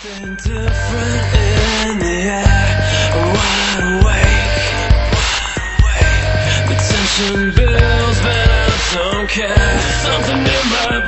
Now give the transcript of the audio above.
Something different in the air, wide awake. The tension builds, but I don't care. Something in my